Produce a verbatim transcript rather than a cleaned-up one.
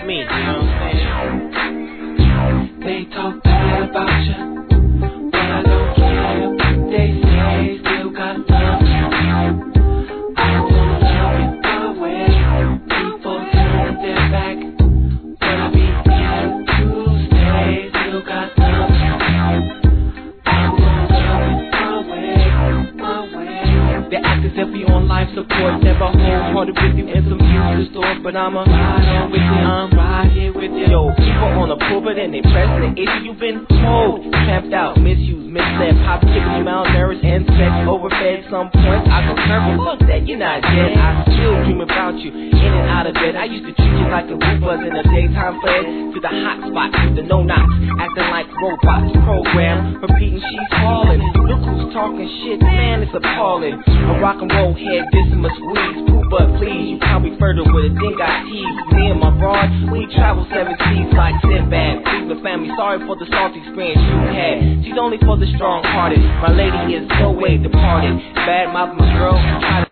me. You know what I'm saying? They talk bad about you, but I don't care what they say. Still got love. I will love you my way. People turn their back, but I'll be here to stay. Still got love. I will love you my way, my way. They act as if we on life support, never wholehearted with you in some useless store, but I'ma ride on with you, I'm right here with you. Yo, people on the pulpit and they press the issue. You've been told, tramped out, misused, misled, positively malnourished, and sex overfed. Some points I concur, but look that you're not dead. I still dream about you, in and out of bed. I used to treat you like a roof was in a daytime fled to the hot spot, to the no knocks, acting like robots, program, repeating she's falling. Look who's talking shit, man, it's appalling. A rock and roll head, dissing my squeeze, poop, but please, you probably further with a thing I tease. Me and my broad, we travel seven seas like Sinbad. Please, the family, sorry for the salty experience you had. She's only for the strong-hearted. My lady is no way departed. Bad mouth, my girl, try to